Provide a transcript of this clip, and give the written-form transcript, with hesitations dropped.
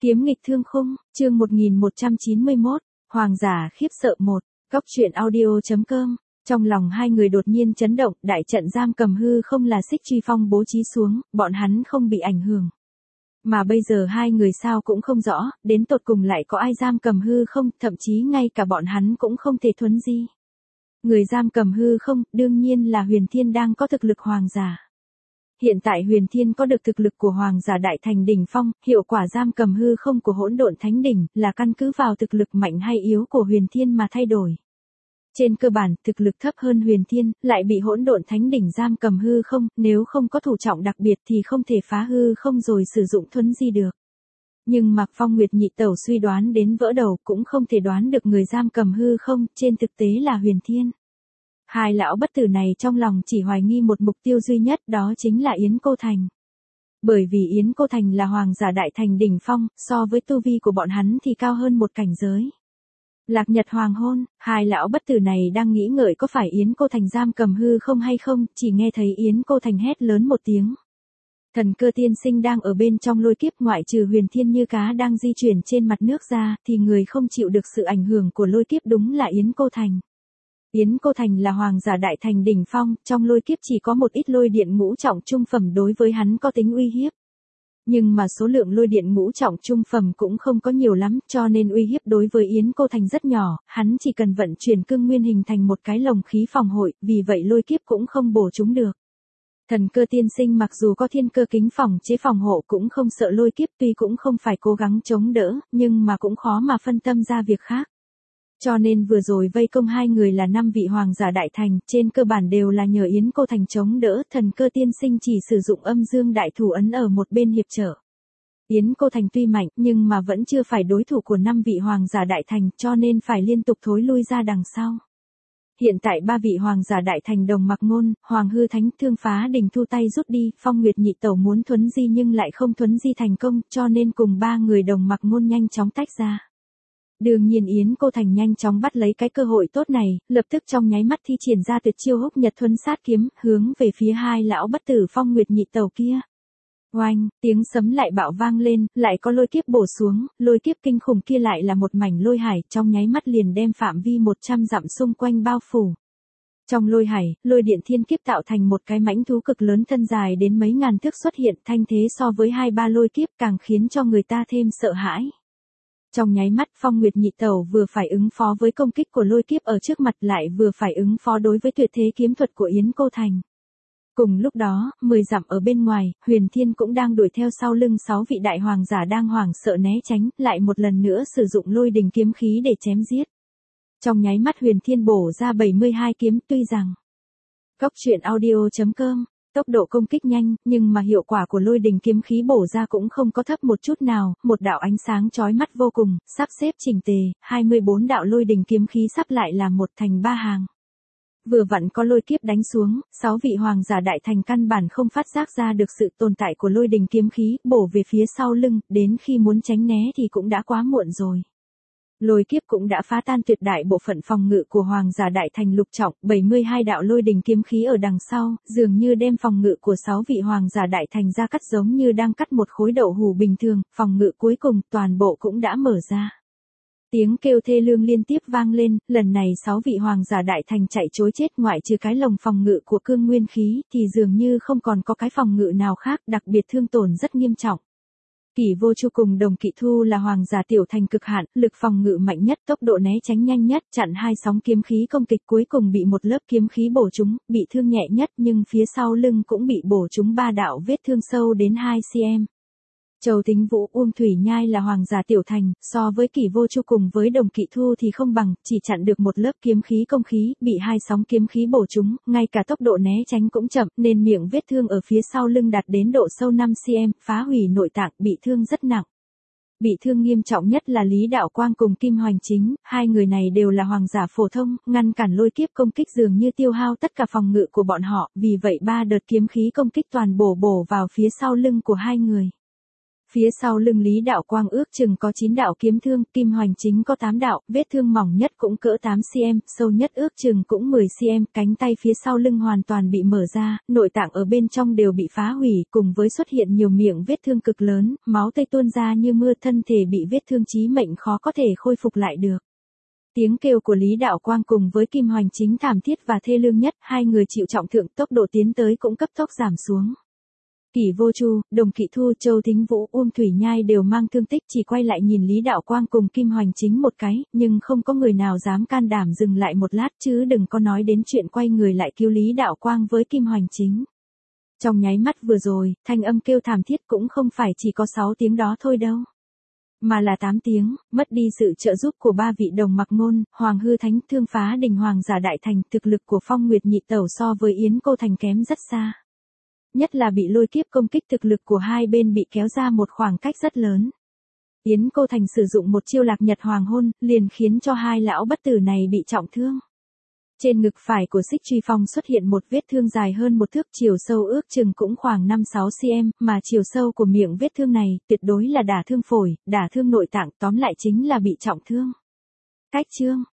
Kiếm nghịch thương khung, chương 1191, Hoàng giả khiếp sợ 1, Góc truyện audio.com. Trong lòng hai người đột nhiên chấn động, đại trận giam cầm hư không là Xích Truy Phong bố trí xuống, bọn hắn không bị ảnh hưởng. Mà bây giờ hai người sao cũng không rõ, đến tột cùng lại có ai giam cầm hư không, thậm chí ngay cả bọn hắn cũng không thể thuấn di. Người giam cầm hư không, đương nhiên là Huyền Thiên đang có thực lực hoàng giả. Hiện tại Huyền Thiên có được thực lực của Hoàng giả Đại Thành đỉnh phong, hiệu quả giam cầm hư không của Hỗn Độn Thánh đỉnh là căn cứ vào thực lực mạnh hay yếu của Huyền Thiên mà thay đổi. Trên cơ bản, thực lực thấp hơn Huyền Thiên, lại bị Hỗn Độn Thánh đỉnh giam cầm hư không, nếu không có thủ trọng đặc biệt thì không thể phá hư không rồi sử dụng thuấn di được. Nhưng Mạc Phong Nguyệt nhị tẩu suy đoán đến vỡ đầu cũng không thể đoán được người giam cầm hư không, trên thực tế là Huyền Thiên. Hai lão bất tử này trong lòng chỉ hoài nghi một mục tiêu duy nhất, đó chính là Yến Cô Thành. Bởi vì Yến Cô Thành là Hoàng giả Đại Thành đỉnh phong, so với tu vi của bọn hắn thì cao hơn một cảnh giới. Lạc Nhật hoàng hôn, hai lão bất tử này đang nghĩ ngợi có phải Yến Cô Thành giam cầm hư không hay không, chỉ nghe thấy Yến Cô Thành hét lớn một tiếng. Thần Cơ tiên sinh đang ở bên trong lôi kiếp, ngoại trừ Huyền Thiên như cá đang di chuyển trên mặt nước ra, thì người không chịu được sự ảnh hưởng của lôi kiếp đúng là Yến Cô Thành. Yến Cô Thành là Hoàng giả Đại Thành đỉnh phong, trong lôi kiếp chỉ có một ít lôi điện ngũ trọng trung phẩm đối với hắn có tính uy hiếp. Nhưng mà số lượng lôi điện ngũ trọng trung phẩm cũng không có nhiều lắm, cho nên uy hiếp đối với Yến Cô Thành rất nhỏ, hắn chỉ cần vận chuyển cương nguyên hình thành một cái lồng khí phòng hội, vì vậy lôi kiếp cũng không bổ chúng được. Thần Cơ tiên sinh mặc dù có thiên cơ kính phòng chế phòng hộ cũng không sợ lôi kiếp, tuy cũng không phải cố gắng chống đỡ, nhưng mà cũng khó mà phân tâm ra việc khác. Cho nên vừa rồi vây công hai người là 5 vị Hoàng giả Đại Thành, trên cơ bản đều là nhờ Yến Cô Thành chống đỡ, Thần Cơ tiên sinh chỉ sử dụng âm dương đại thủ ấn ở một bên hiệp trợ. Yến Cô Thành tuy mạnh, nhưng mà vẫn chưa phải đối thủ của 5 vị Hoàng giả Đại Thành, cho nên phải liên tục thối lui ra đằng sau. Hiện tại 3 vị Hoàng giả Đại Thành Đồng Mặc Ngôn, Hoàng Hư Thánh Thương Phá Đình thu tay rút đi, Phong Nguyệt nhị tẩu muốn thuấn di nhưng lại không thuấn di thành công, cho nên cùng 3 người Đồng Mặc Ngôn nhanh chóng tách ra. Đương nhiên Yến Cô Thành nhanh chóng bắt lấy cái cơ hội tốt này, lập tức trong nháy mắt thi triển ra tuyệt chiêu Húc Nhật Thuấn Sát Kiếm, hướng về phía hai lão bất tử Phong Nguyệt nhị tẩu kia. Oanh, tiếng sấm lại bạo vang lên, lại có lôi kiếp bổ xuống, lôi kiếp kinh khủng kia lại là một mảnh lôi hải, trong nháy mắt liền đem phạm vi 100 dặm xung quanh bao phủ. Trong lôi hải, lôi điện thiên kiếp tạo thành một cái mãnh thú cực lớn thân dài đến mấy ngàn thước xuất hiện, thanh thế so với 2-3 lôi kiếp càng khiến cho người ta thêm sợ hãi. Trong nháy mắt Phong Nguyệt nhị tẩu vừa phải ứng phó với công kích của lôi kiếp ở trước mặt, lại vừa phải ứng phó đối với tuyệt thế kiếm thuật của Yến Cô Thành. Cùng lúc đó, 10 dặm ở bên ngoài, Huyền Thiên cũng đang đuổi theo sau lưng 6 vị đại hoàng giả đang hoảng sợ né tránh, lại một lần nữa sử dụng lôi đình kiếm khí để chém giết. Trong nháy mắt Huyền Thiên bổ ra 72 kiếm, tuy rằng Góc truyện audio.com, tốc độ công kích nhanh, nhưng mà hiệu quả của lôi đình kiếm khí bổ ra cũng không có thấp một chút nào, một đạo ánh sáng chói mắt vô cùng, sắp xếp chỉnh tề, 24 đạo lôi đình kiếm khí sắp lại là một thành 3 hàng. Vừa vặn có lôi kiếp đánh xuống, 6 vị Hoàng giả Đại Thành căn bản không phát giác ra được sự tồn tại của lôi đình kiếm khí, bổ về phía sau lưng, đến khi muốn tránh né thì cũng đã quá muộn rồi. Lôi kiếp cũng đã phá tan tuyệt đại bộ phận phòng ngự của Hoàng giả Đại Thành lục trọng, 72 đạo lôi đình kiếm khí ở đằng sau, dường như đem phòng ngự của 6 vị Hoàng giả Đại Thành ra cắt, giống như đang cắt một khối đậu hũ bình thường, phòng ngự cuối cùng toàn bộ cũng đã mở ra. Tiếng kêu thê lương liên tiếp vang lên, lần này 6 vị Hoàng giả Đại Thành chạy trối chết, ngoại trừ cái lồng phòng ngự của cương nguyên khí, thì dường như không còn có cái phòng ngự nào khác, đặc biệt thương tổn rất nghiêm trọng. Kỷ Vô Chu cùng Đồng Kỵ Thu là Hoàng giả tiểu thành cực hạn, lực phòng ngự mạnh nhất, tốc độ né tránh nhanh nhất, chặn 2 sóng kiếm khí công kích, cuối cùng bị một lớp kiếm khí bổ trúng, bị thương nhẹ nhất, nhưng phía sau lưng cũng bị bổ trúng 3 đạo vết thương sâu đến 2 cm. Châu Tính Vũ, Uông Thủy Nhai là Hoàng giả tiểu thành, so với Kỷ Vô Chu cùng với Đồng Kỵ Thu thì không bằng, chỉ chặn được một lớp kiếm khí công khí, bị 2 sóng kiếm khí bổ trúng, ngay cả tốc độ né tránh cũng chậm, nên miệng vết thương ở phía sau lưng đạt đến độ sâu 5 cm, phá hủy nội tạng, bị thương rất nặng. Bị thương nghiêm trọng nhất là Lý Đạo Quang cùng Kim Hoành Chính, hai người này đều là Hoàng giả phổ thông, ngăn cản lôi kiếp công kích dường như tiêu hao tất cả phòng ngự của bọn họ, vì vậy 3 đợt kiếm khí công kích toàn bổ vào phía sau lưng của hai người. Phía sau lưng Lý Đạo Quang ước chừng có 9 đạo kiếm thương, Kim Hoành Chính có 8 đạo, vết thương mỏng nhất cũng cỡ 8cm, sâu nhất ước chừng cũng 10cm, cánh tay phía sau lưng hoàn toàn bị mở ra, nội tạng ở bên trong đều bị phá hủy, cùng với xuất hiện nhiều miệng vết thương cực lớn, máu tươi tuôn ra như mưa, thân thể bị vết thương chí mệnh khó có thể khôi phục lại được. Tiếng kêu của Lý Đạo Quang cùng với Kim Hoành Chính thảm thiết và thê lương nhất, hai người chịu trọng thương, tốc độ tiến tới cũng cấp tốc giảm xuống. Kỷ Vô Chu, Đồng Kỵ Thu, Châu Thính Vũ, Uông Thủy Nhai đều mang thương tích, chỉ quay lại nhìn Lý Đạo Quang cùng Kim Hoành Chính một cái, nhưng không có người nào dám can đảm dừng lại một lát, chứ đừng có nói đến chuyện quay người lại cứu Lý Đạo Quang với Kim Hoành Chính. Trong nháy mắt vừa rồi, thanh âm kêu thảm thiết cũng không phải chỉ có 6 tiếng đó thôi đâu, mà là 8 tiếng, mất đi sự trợ giúp của ba vị đồng mặc ngôn, Hoàng Hư Thánh, Thương Phá Đình Hoàng giả đại thành, thực lực của Phong Nguyệt Nhị Tẩu so với Yến Cô Thành kém rất xa. Nhất là bị lôi kiếp công kích, thực lực của hai bên bị kéo ra một khoảng cách rất lớn. Yến Cô Thành sử dụng một chiêu Lạc Nhật Hoàng Hôn, liền khiến cho hai lão bất tử này bị trọng thương. Trên ngực phải của Xích Truy Phong xuất hiện một vết thương dài hơn 1 thước, chiều sâu ước chừng cũng khoảng 5-6cm, mà chiều sâu của miệng vết thương này tuyệt đối là đả thương phổi, đả thương nội tạng, tóm lại chính là bị trọng thương. Cách chương